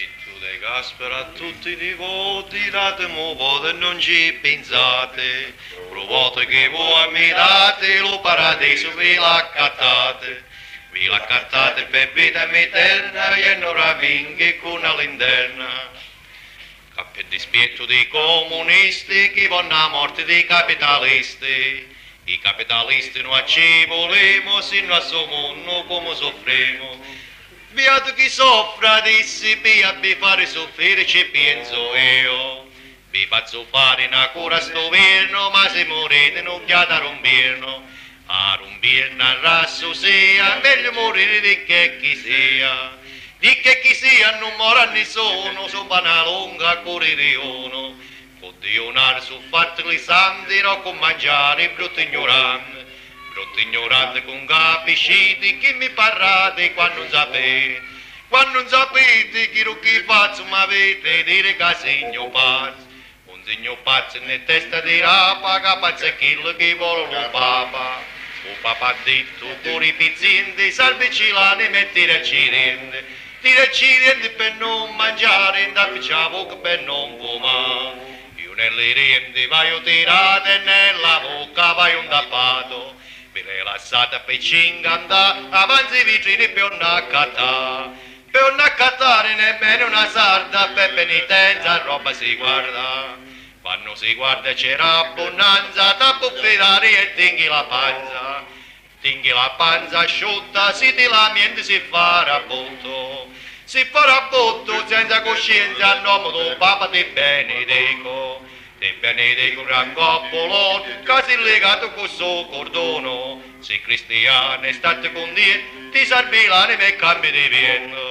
Spirito de Gaspera a tutti i nipoti, datemi voto e non ci pensate, provate che voi ammirate, lo paradiso vi l'accattate. Vi l'accattate per vita eterna e non ravinche con all'interna. Che per dispietto dei comunisti che vanno a morte dei capitalisti. I capitalisti non ci volemo, sino a suo mondo come soffremo. Beato chi soffra dissi, per fare soffrire ci penso io. Vi faccio fare una cura sto verno, ma se morite non chiate a rompirno. A rompirno a rasso sia, meglio morire di che chi sia. Di che chi sia non mora nessuno, so una lunga corriere. Con Dionar su fatti li santi, non con mangiare brutto ignorante. Brutto ignorante con capisciti, chi mi parlate quando non sapete. Quando non sapete chi faccio, ma avete dire che segno pazzo. Un segno pazzo nella testa di rapa, che pazzo è quello che vuole lo papa. O papà ha detto, pure i pizzenti, salvici l'anima e tiraci rende. Tiraci rende per non mangiare, indaffici la bocca per non fumare. Io nelle rende vai tirate e nella bocca vai un tappato. Vi rilassate per 50, avanti vicini per non accattare. Per non accattare nemmeno una sarda, per penitenza roba si guarda. Quando si guarda c'era abbondanza, t'abbuffirare e tinghi la panza. Tinghi la panza asciutta, si ti lamenti, si fa rabotto. Si fa rabotto senza coscienza, a nome del Papa ti benedico. Ti benedico un rancoppolo, che si legato con suo cordono. Se cristiano è stato con Dio, ti servi l'anima e cambi di vento.